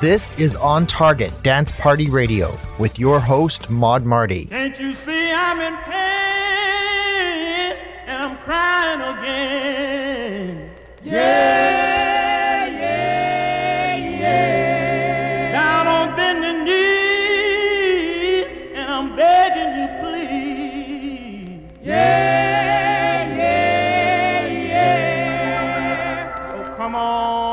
This is On Target Dance Party Radio with your host, Maud Marty. Can't you see I'm in pain and I'm crying again? Yeah, yeah, yeah. Down on bending knees and I'm begging you, please. Yeah, yeah, yeah. Oh, come on.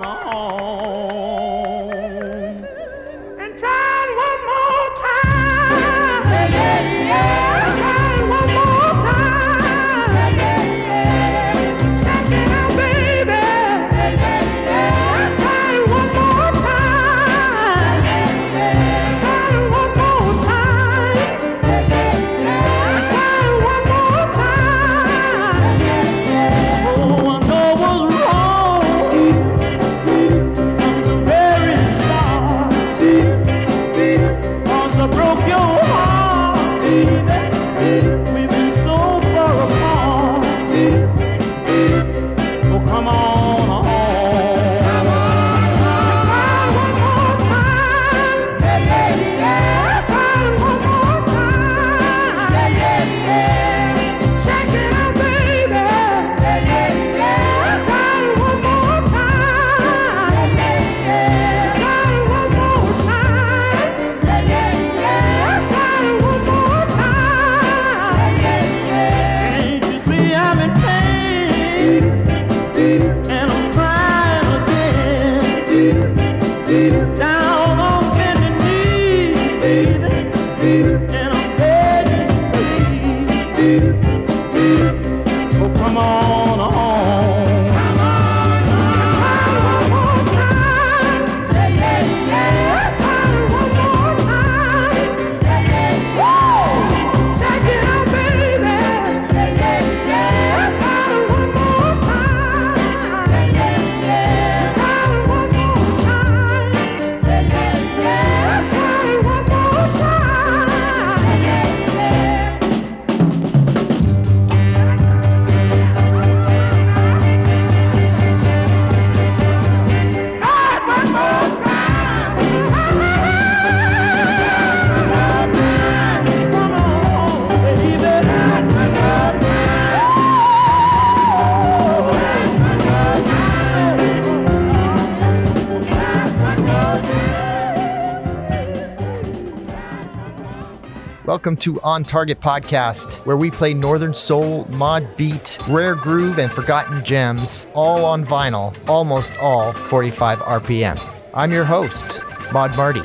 Welcome to On Target Podcast, where we play Northern Soul, mod beat, rare groove, and forgotten gems, all on vinyl, almost all 45 RPM. I'm your host, Maud Marty.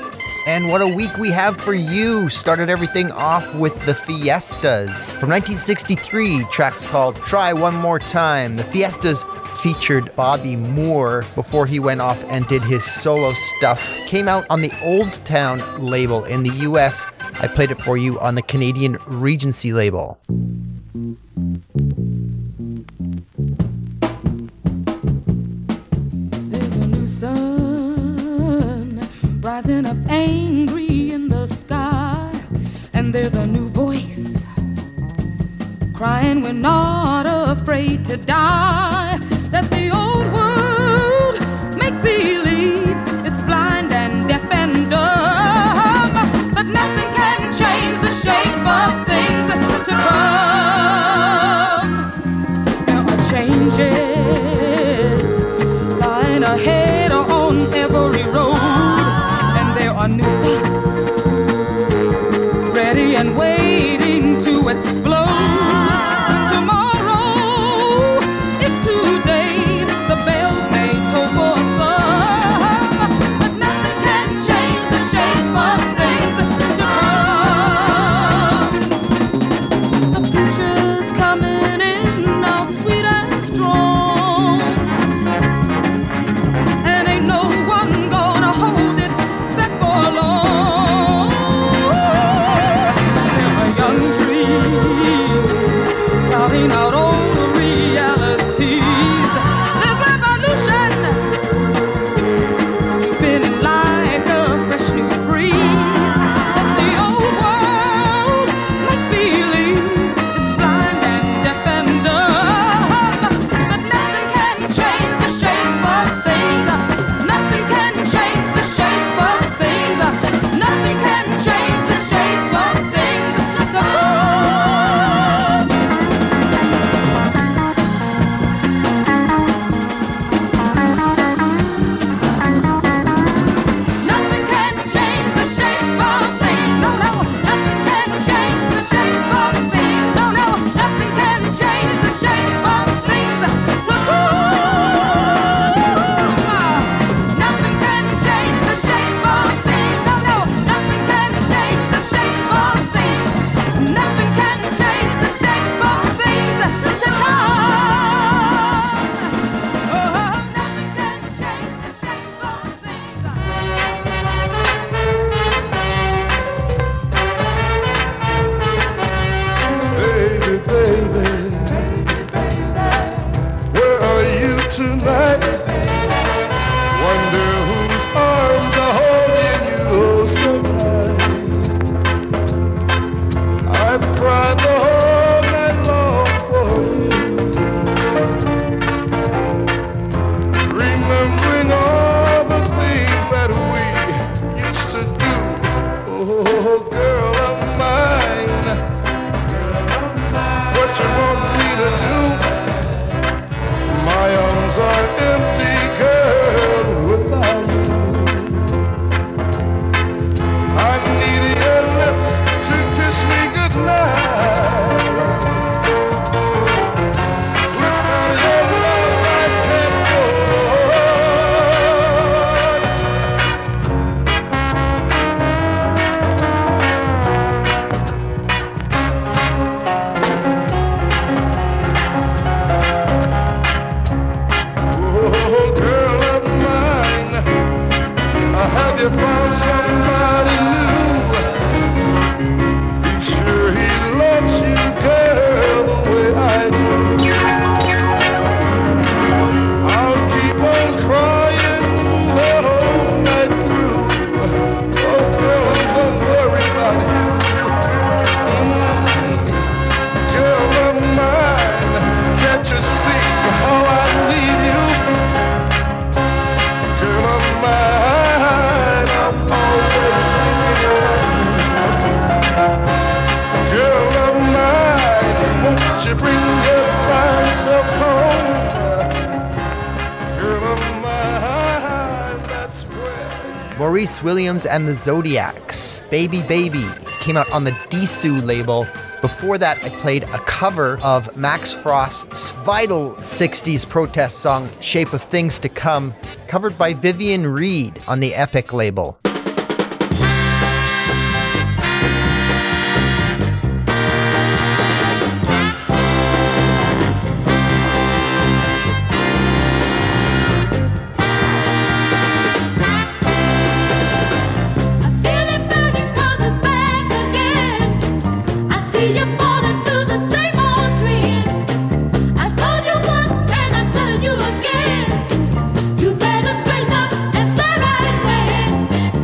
And what a week we have for you. Started everything off with the Fiestas. From 1963, tracks called Try One More Time. The Fiestas featured Bobby Moore before he went off and did his solo stuff. Came out on the Old Town label in the US. I played it for you on the Canadian Regency label. There's a new sun rising up angry in the sky, and there's a new voice crying we're not afraid to die. Let the old world make believe it's blind and deaf and dumb, but nothing can change the shape of things to come. There are changes lying ahead on every road, and there are new thoughts ready and waiting to explode. Tree Oh, girl of mine, what you want me to do? My arms are empty, girl, without you. I need your lips to kiss me goodnight. Without your love, I can't go have you found somebody new? Be sure he loves you, girl, the way I do. I'll keep on crying the whole night through. Oh, girl, don't worry about you. Girl of mine, can't you see how I need you? Girl of mine, I'm always thinking of you. Girl of mine, won't you bring your fine self home? Girl of mine, that's where Maurice Williams and the Zodiacs, Baby Baby, came out on the Disu label. Before that, I played a cover of Max Frost's vital 60s protest song, Shape of Things to Come, covered by Vivian Reed on the Epic label. You better straighten up and fly right away.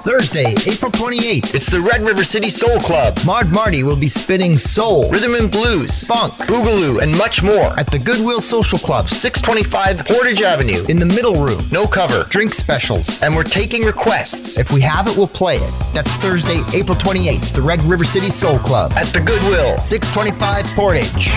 Thursday, April 28th, It's the Red River City Soul Club. Maud Marty will be spinning soul, Rhythm and blues, funk, boogaloo, and much more at the Goodwill Social Club, 625 Portage Avenue. in the middle room. No cover. Drink specials. And we're taking requests If we have it, we'll play it. That's Thursday, April 28th, the Red River City Soul Club, at the Goodwill. 625 Portage.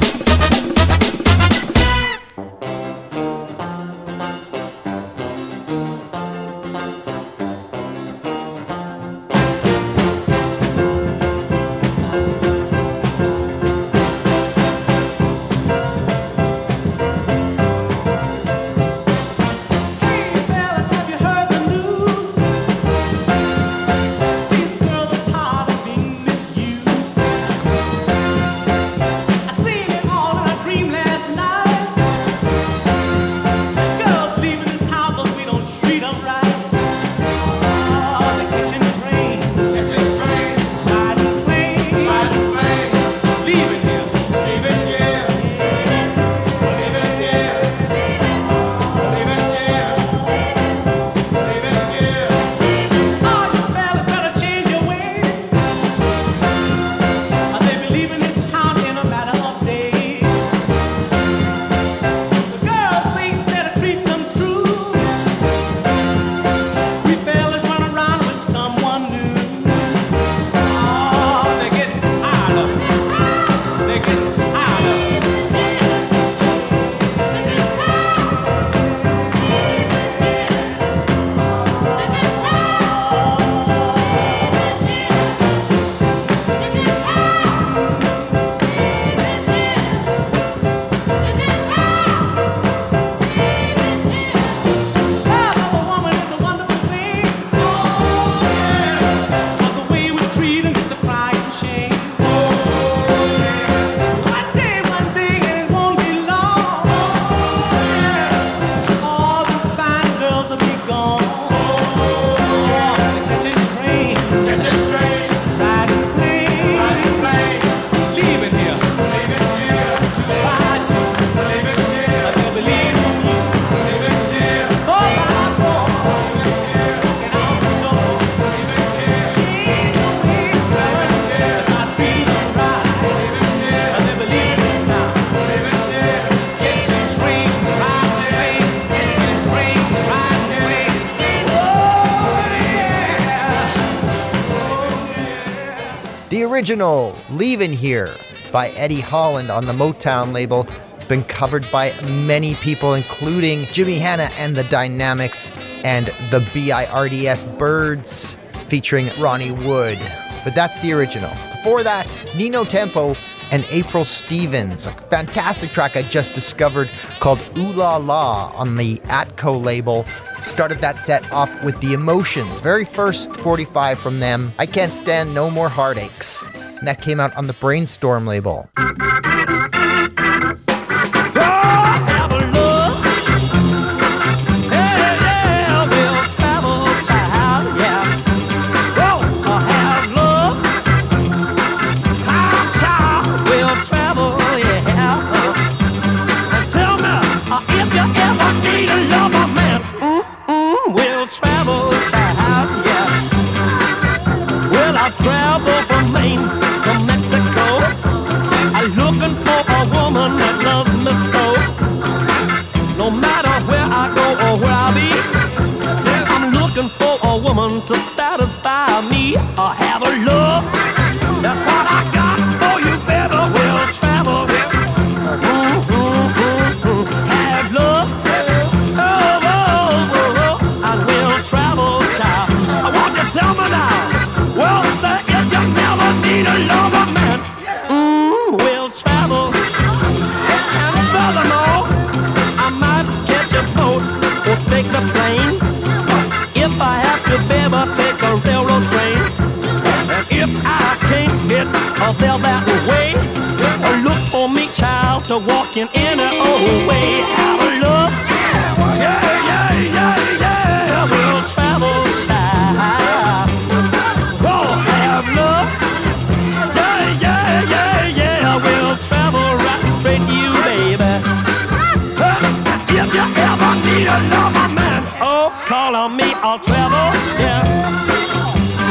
Hey fellas, have you heard the news? These girls are tired of being misused. I seen it all in a dream last night. Girls leaving this town 'cause we don't treat 'em right. Oh, the kitchen train, riding plane, leaving here, leaving here, leaving here. Oh, you fellas better change your ways, or they be leaving this town in a matter of days. The girls say instead of treating them true, we fellas run around with someone new. Oh, they're getting tired of it. They're getting tired of it. Love of a woman is a wonderful thing. Oh, yeah. But the way we treat 'em is a crying shame. Oh, yeah. One day, and it won't be long. Oh, yeah. All these fine girls will be gone. Oh, yeah. The kitchen train, riding plane, leaving here, to ride to, they'll be leaving you. Oh, my boy, walking out the door. She ain't no ways, it's not treating right. They believe this time. Kitchen train, riding planes, kitchen train, riding planes. Oh, yeah. The original Leavin' Here by Eddie Holland on the Motown label. It's been covered by many people, including Jimmy Hanna and the Dynamics and the BIRDS Birds featuring Ronnie Wood. But that's the original. Before that, Nino Tempo and April Stevens, a fantastic track I just discovered called Ooh La La on the Atco label. Started that set off with The Emotions, very first 45 from them, I Can't Stand No More Heartaches. And that came out on the Brainstorm label. Have a look. Hey, yeah, we'll travel, child, yeah. Whoa, have love. How, child, we'll travel, yeah. And tell me, if you ever need a lover, man, we'll travel, child, yeah. Well, I've traveled from Maine to Mexico. I'm looking for a woman that loves me so. No matter where I go or where I be, I'm looking for a woman to satisfy me or have a love. That's what I got for you, baby. We'll travel. Have love. And we'll travel, child. I want you to tell me now. Well, say if you never need a lover, man, we'll travel. And furthermore, I might catch a boat or take the plane. If I have to, baby, take a railroad train. And if I can't get there that way, look for me, child, to walk in any old way. Have a look. Yeah, yeah, yeah, yeah. We'll travel, child. Oh, have love. Yeah, yeah, yeah, yeah. We'll travel right straight to you, baby. If you ever need a lover, man, oh, call on me, I'll travel, yeah.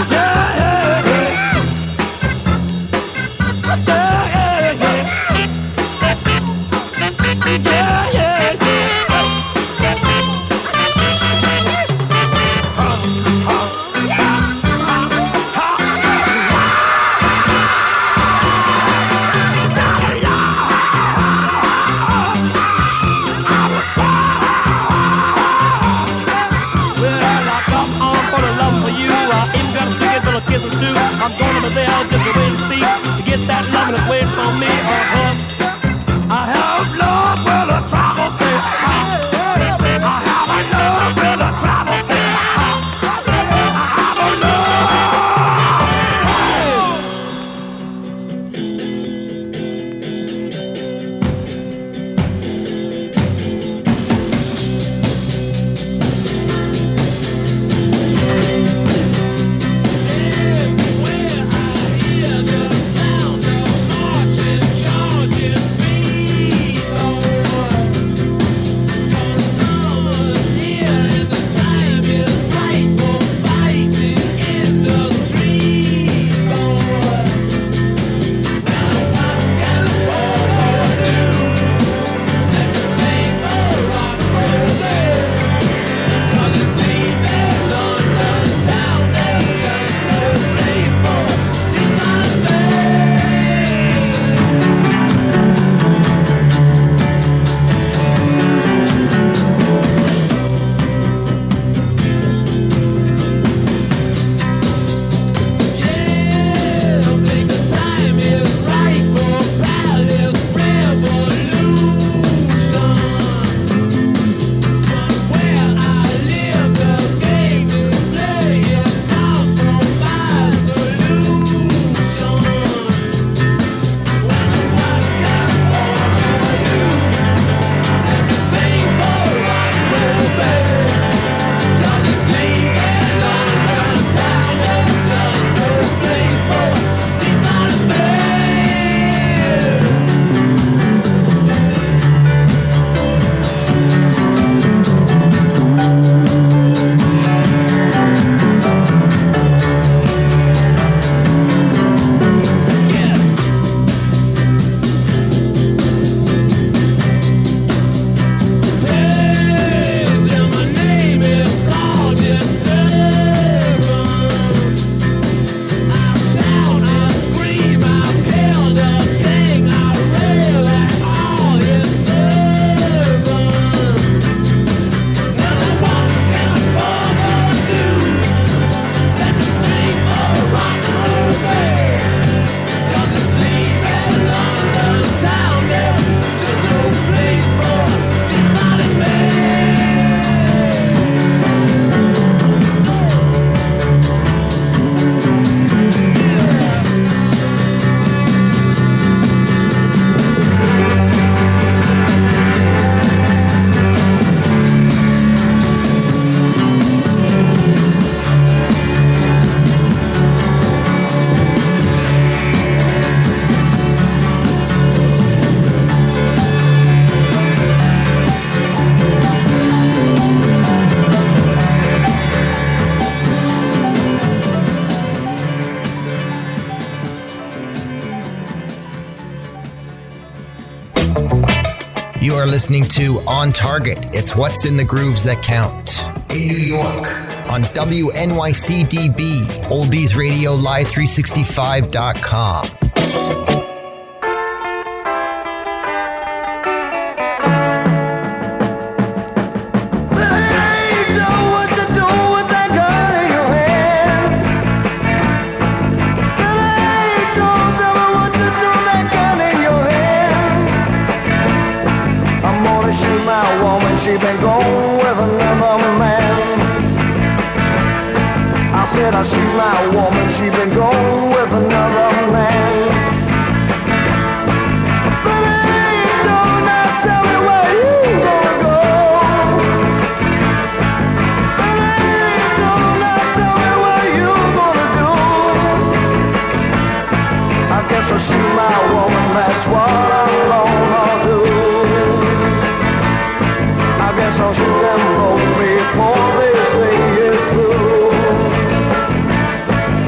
You are listening to On Target. It's what's in the grooves that count. In New York, on WNYCDB, Oldies Radio Live 365.com. She been going with another man. I said I shoot my woman. She been going with another man. I said, hey, Joe, now tell me where you gonna go. I said, hey, Joe, now tell me what you gonna do. I guess I'll shoot my woman. That's what I'm gonna do. I guess I'll shoot them both before this thing is through.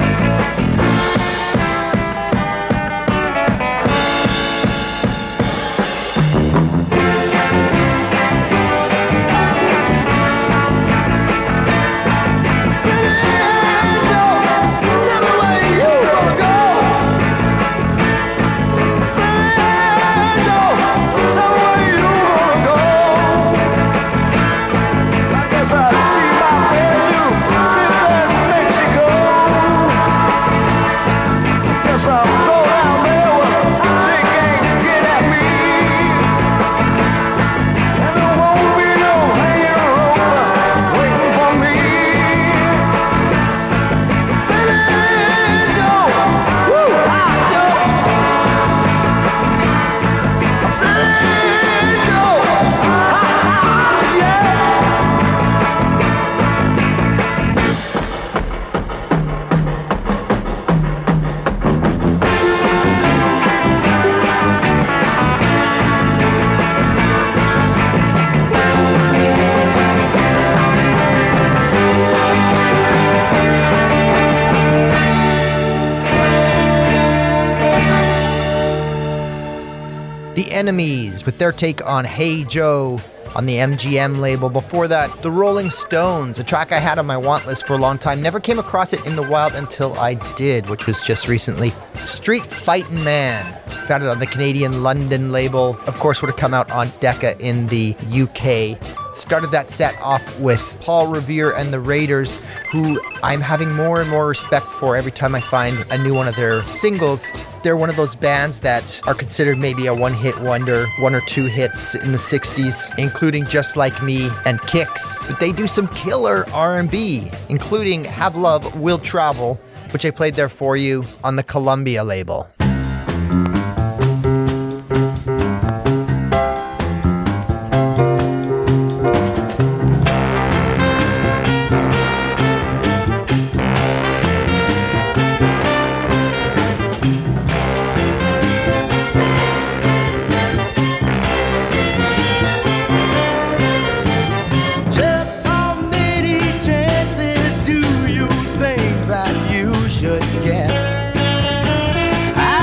Enemies with their take on Hey Joe on the MGM label. Before that, The Rolling Stones, a track I had on my want list for a long time. Never came across it in the wild until I did, which was just recently. Street Fightin' Man, found it on the Canadian London label. Of course, would have come out on Decca in the UK. Started that set off with Paul Revere and the Raiders, who I'm having more and more respect for every time I find a new one of their singles. They're one of those bands that are considered maybe a one-hit wonder, one or two hits in the 60s, including Just Like Me and Kicks. But they do some killer R&B, including Have Love, Will Travel, which I played there for you on the Columbia label. I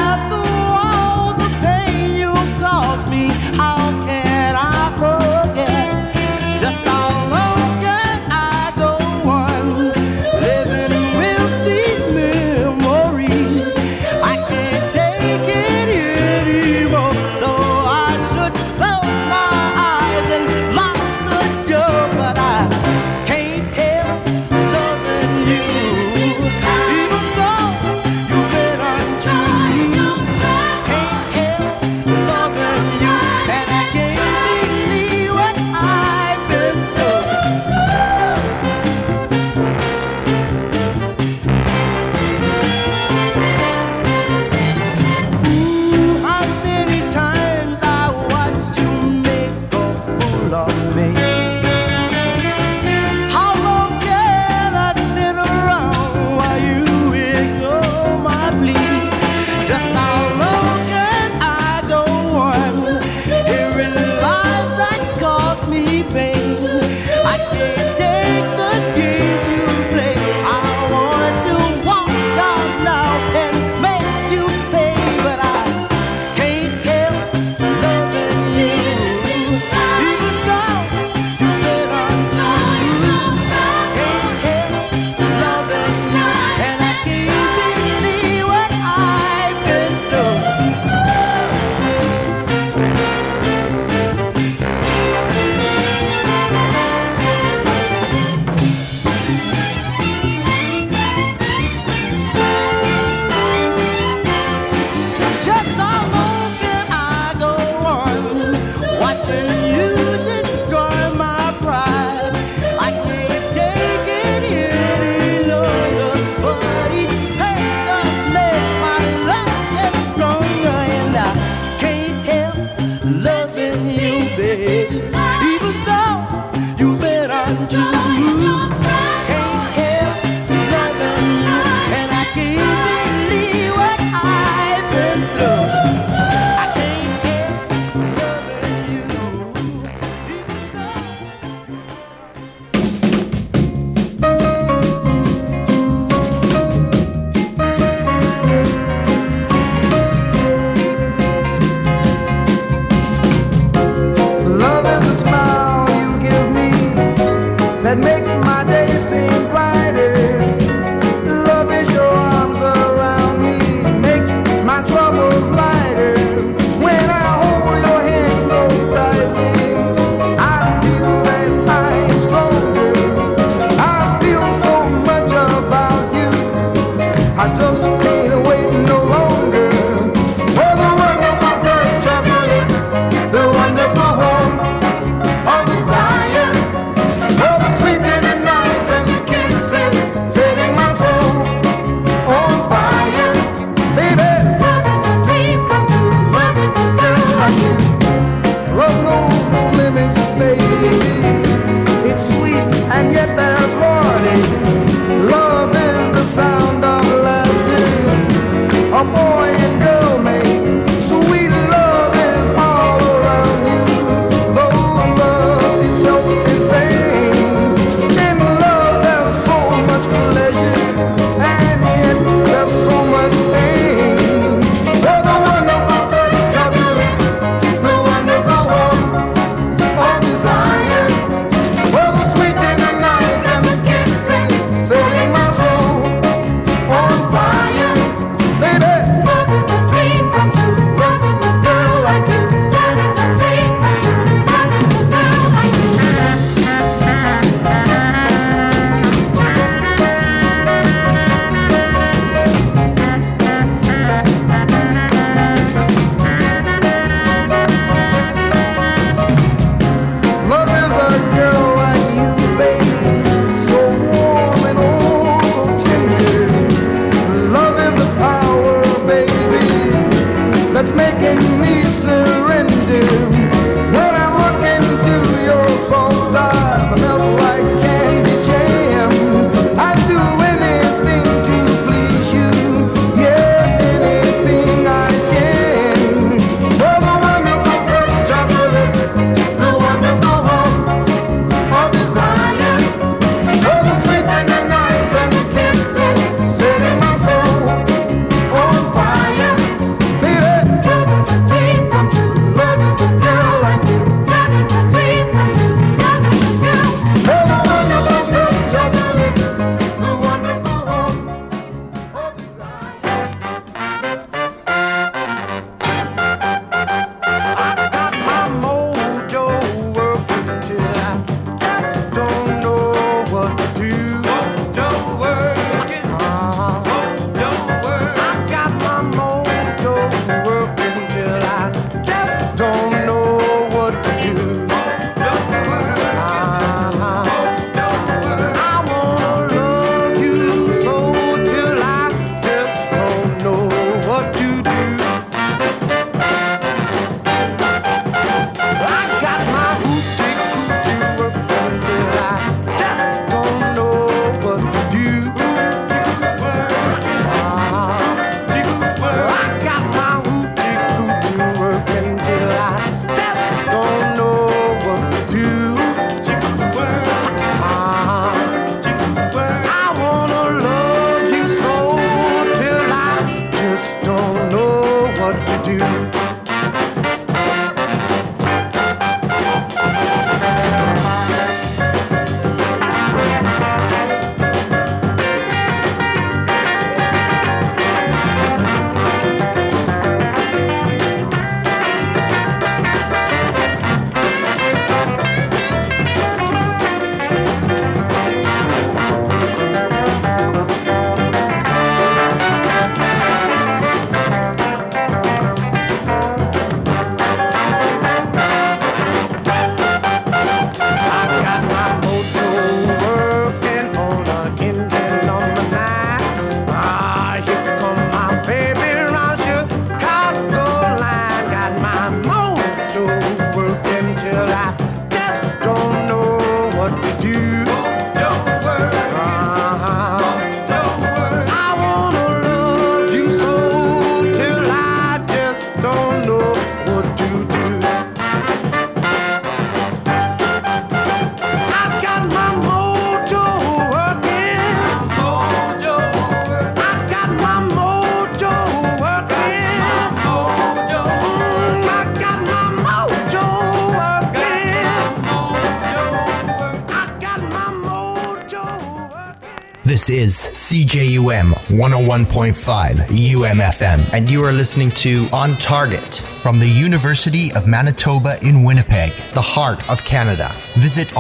This is CJUM 101.5 UMFM, and you are listening to On Target from the University of Manitoba in Winnipeg, the heart of Canada. Visit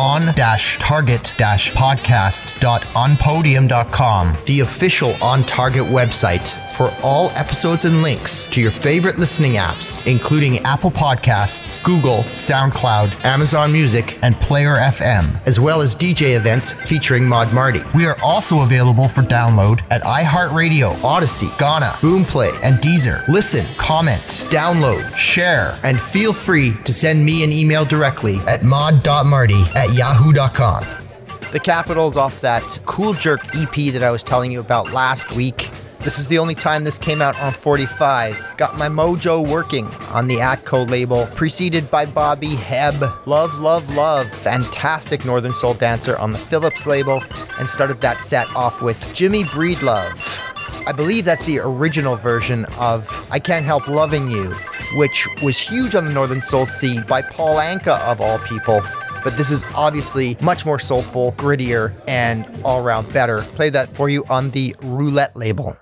on-target-podcast.onpodium.com, the official On Target website, for all episodes and links to your favorite listening apps, including Apple Podcasts, Google, SoundCloud, Amazon Music, and Player FM, as well as DJ events featuring Mod Marty. We are also available for download at iHeartRadio, Odyssey, Ghana, Boomplay, and Deezer. Listen, comment, download, share, and feel free to send me an email directly at mod.marty@yahoo.com. The Capitals off that Cool Jerk EP that I was telling you about last week. This is the only time this came out on 45. Got my mojo working on the Atco label, preceded by Bobby Hebb. Love, love, love. Fantastic Northern Soul dancer on the Phillips label, and started that set off with Jimmy Breedlove. I believe that's the original version of I Can't Help Loving You, which was huge on the Northern Soul scene by Paul Anka of all people. But this is obviously much more soulful, grittier, and all-around better. Play that for you on the Roulette label.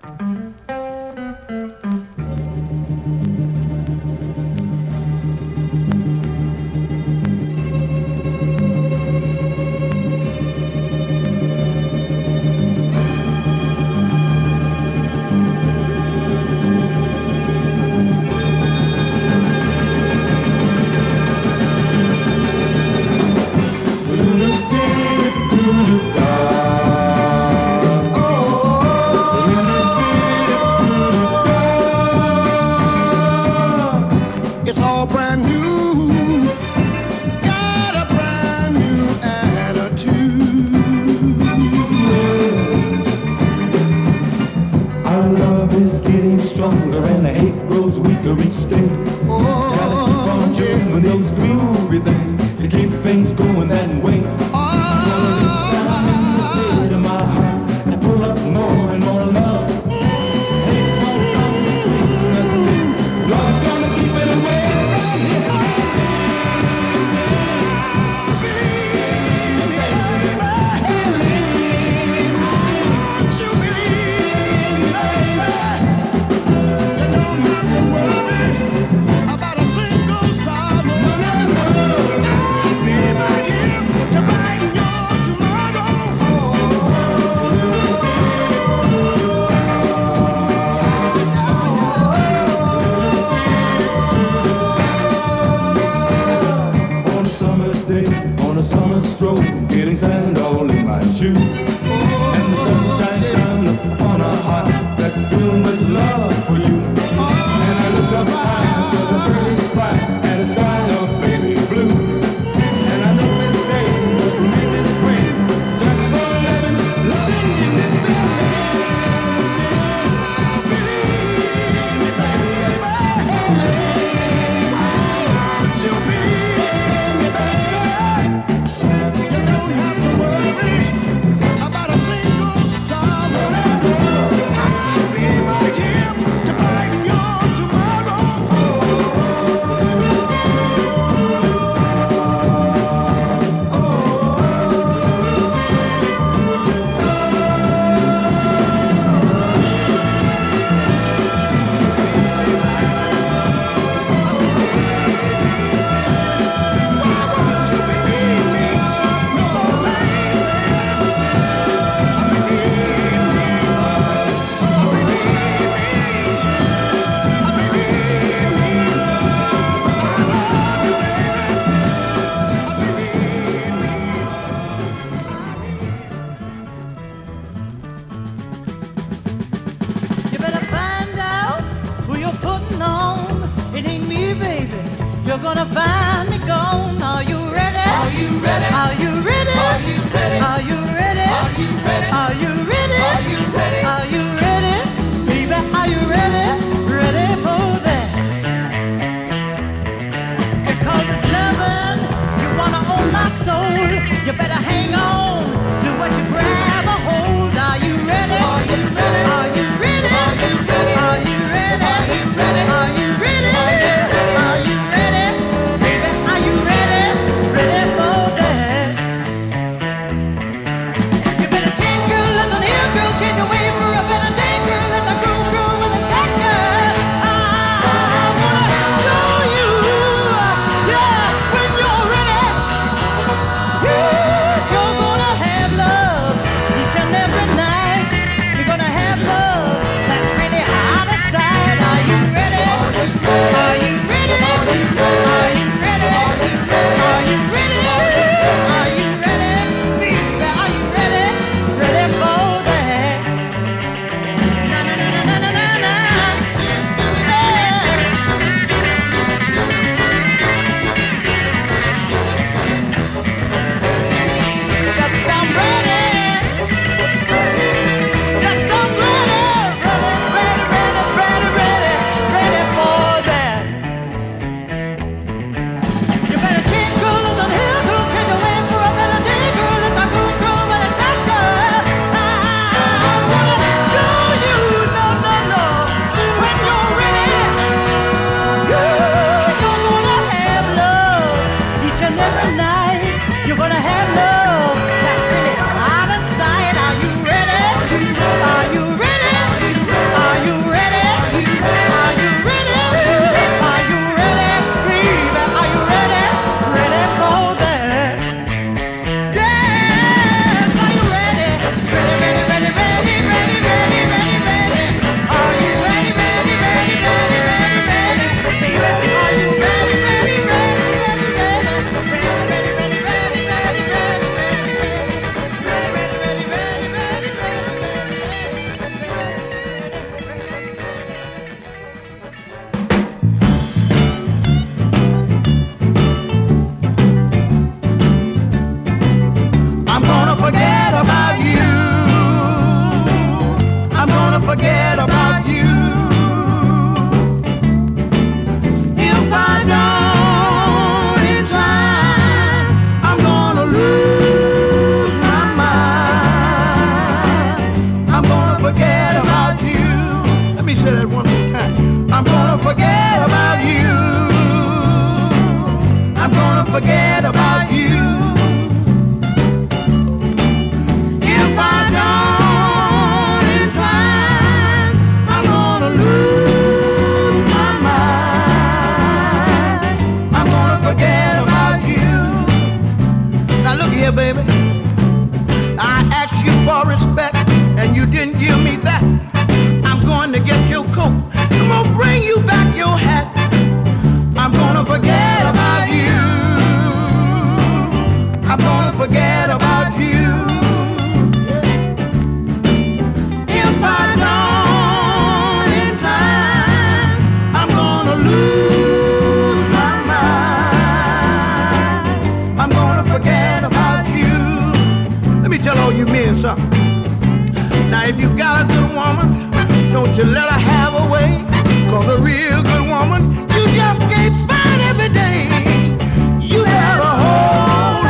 if you got a good woman, don't you let her have her way. 'Cause a real good woman, you just can't find every day. You better hold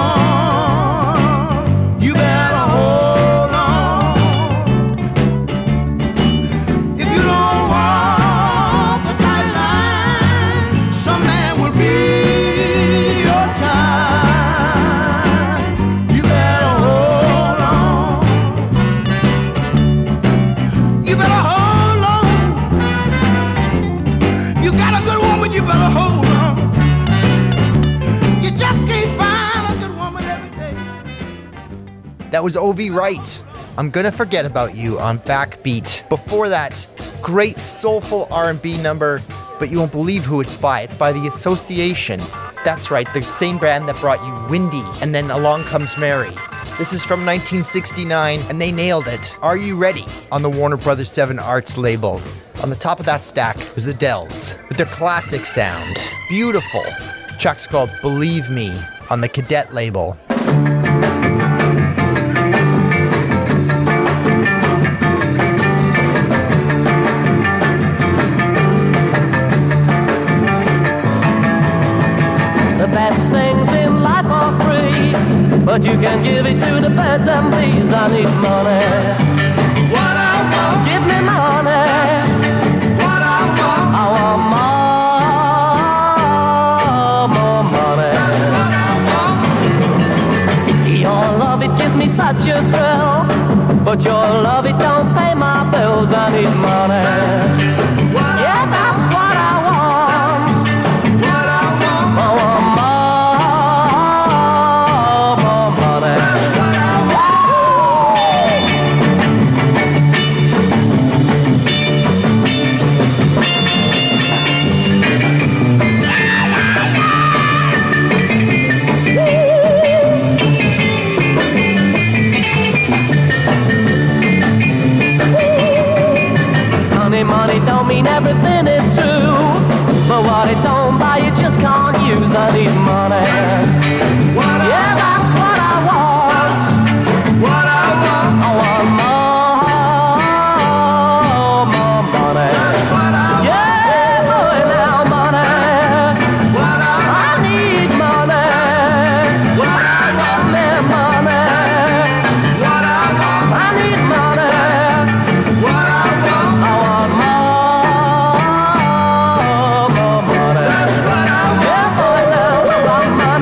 on. You better hold on. If you don't walk the tight line, some man will be your time. You better hold on. You better hold on. You got a good woman, you better hold on. You just can't find a good woman every day. That was O.V. Wright. I'm Gonna Forget About You on Backbeat. Before that, great soulful R&B number, but you won't believe who it's by. It's by The Association. That's right, the same band that brought you Windy and then Along Comes Mary. This is from 1969, and they nailed it. Are You Ready? On the Warner Brothers 7 Arts label. On the top of that stack was the Dells, with their classic sound. Beautiful. The track's called Believe Me on the Cadet label. The best things in life are free, but you can give it to the birds and bees. I need money. What I want. Give me money. What I want. I want more money. What I want. Your love, it gives me such a thrill, but your love, it don't pay my bills. I need money. Yeah, that's what I want. What I want. I want more money. Money don't mean everything, it's true, but what it don't buy you just can't use. I need money. Yeah, that's what I want. What I want. I want more money. Yeah, boy, now money. I need money. I want more money. I need money. I want more money. Yeah, boy, now I want money.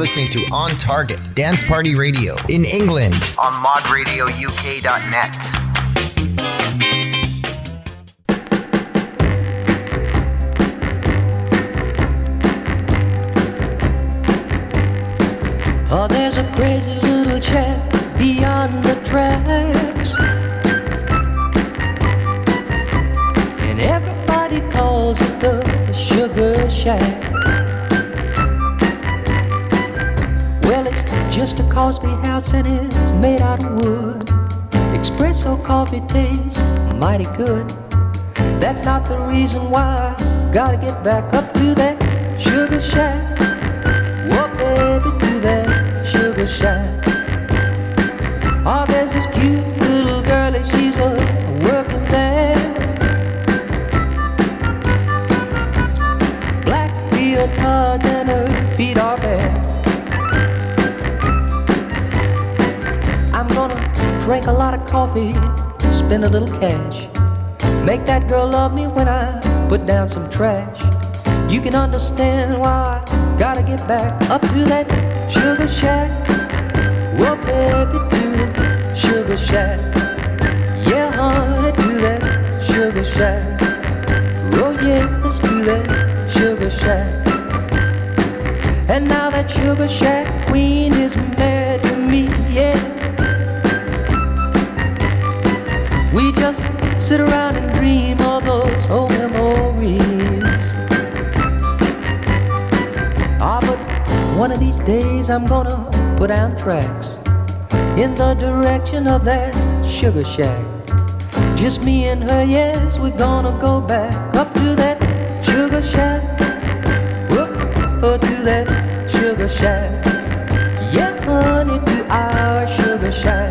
listening to On Target Dance Party Radio in England on modradiouk.net. Oh, there's a crazy little chap beyond the tracks, and everybody calls it the Sugar Shack. Well, it's just a coffee house and it's made out of wood. Espresso coffee tastes mighty good. That's not the reason why I gotta get back up to that Sugar Shack. Whoa, baby, to that Sugar Shack. Oh, there's this cute little girlie, she's a working there. Black leotards and her feet are bare. I'm gonna drink a lot of coffee, spend a little cash, make that girl love me when I put down some trash. You can understand why I gotta get back up to that Sugar Shack. Whoa, baby, to that Sugar Shack. Yeah, honey, to that Sugar Shack. Oh, yes, to that Sugar Shack. And now that Sugar Shack queen is married to me, yeah. We just sit around and dream of those old memories. Ah, but one of these days I'm gonna put down tracks in the direction of that Sugar Shack. Just me and her, yes, we're gonna go back up to that Sugar Shack. Whoop, oh, to that Sugar Shack. Yeah, honey, to our Sugar Shack.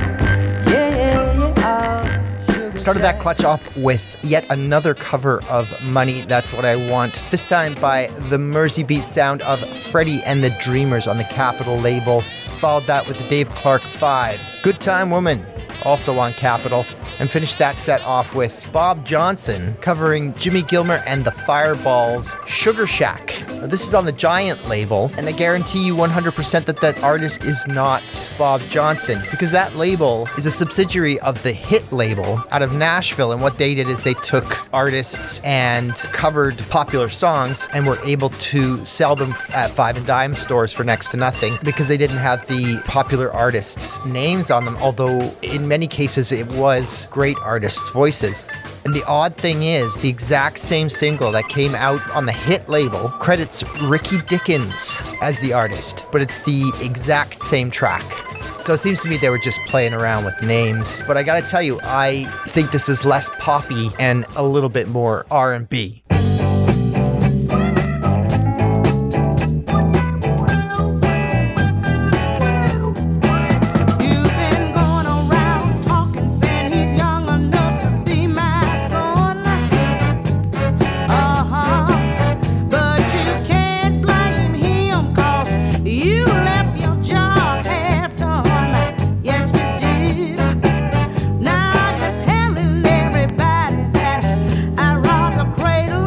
Started that clutch off with yet another cover of Money, That's What I Want, this time by the Mersey Beat sound of Freddie and the Dreamers on the Capitol label. Followed that with the Dave Clark 5, Good Time Woman, also on Capitol, and finished that set off with Bob Johnson covering Jimmy Gilmer and the Fireballs' Sugar Shack. Now, this is on the Giant label, and I guarantee you 100% that that artist is not Bob Johnson, because that label is a subsidiary of the Hit label out of Nashville, and what they did is they took artists and covered popular songs and were able to sell them at five and dime stores for next to nothing because they didn't have the popular artists' names on them, although in many cases it was great artists' voices. And the odd thing is, the exact same single that came out on the Hit label credits Ricky Dickens as the artist, but it's the exact same track. So it seems to me they were just playing around with names. But I gotta tell you, I think this is less poppy and a little bit more R&B. Cradle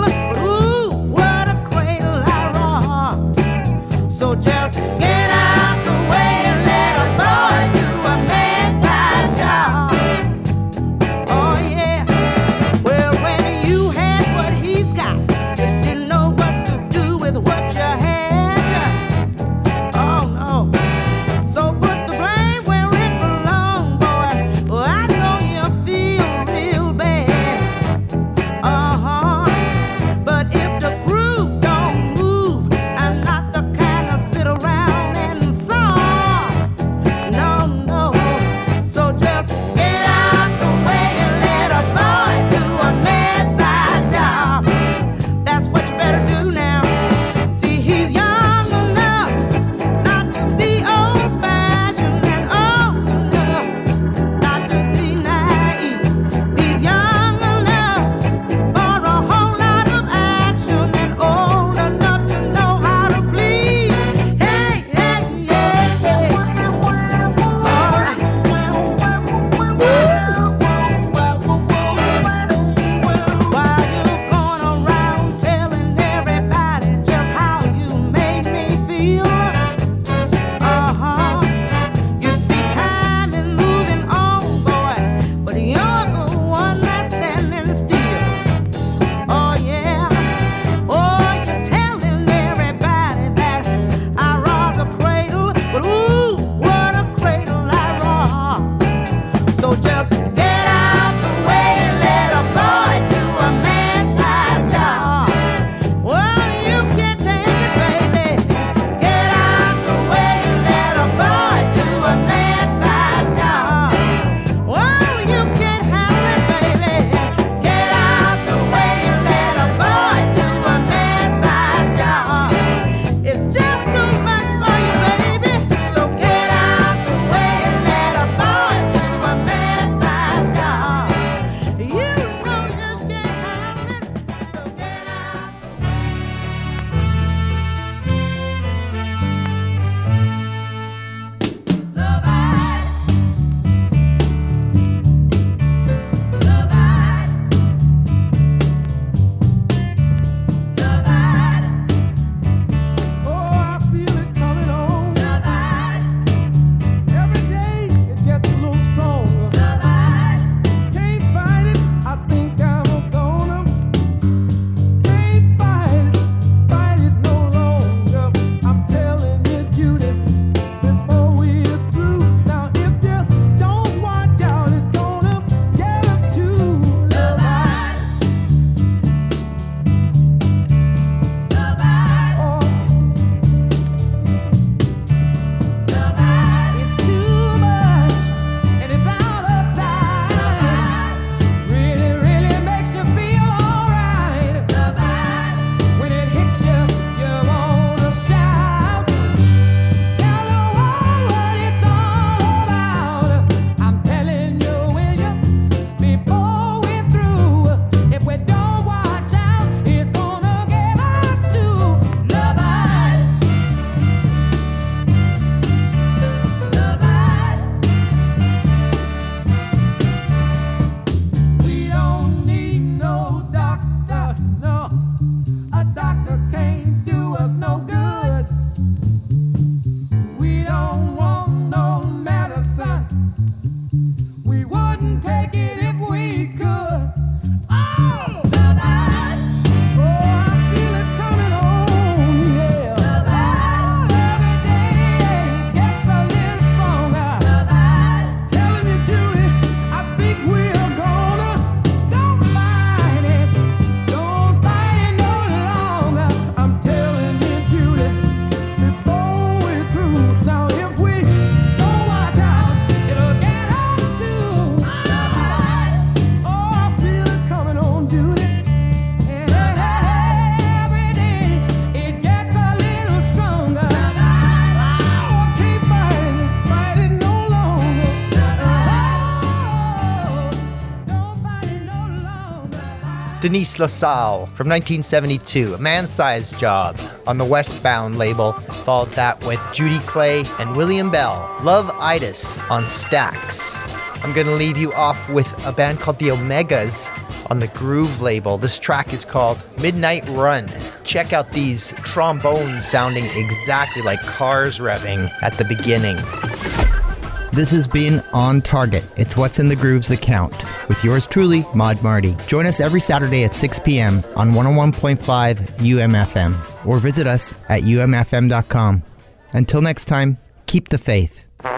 Denise LaSalle from 1972, A Man-Sized Job on the Westbound label. Followed that with Judy Clay and William Bell, Love Itis on Stax. I'm going to leave you off with a band called the Omegas on the Groove label. This track is called Midnight Run. Check out these trombones sounding exactly like cars revving at the beginning. This has been On Target. It's what's in the grooves that count. With yours truly, Maud Marty. Join us every Saturday at 6 p.m. on 101.5 UMFM or visit us at umfm.com. Until next time, keep the faith.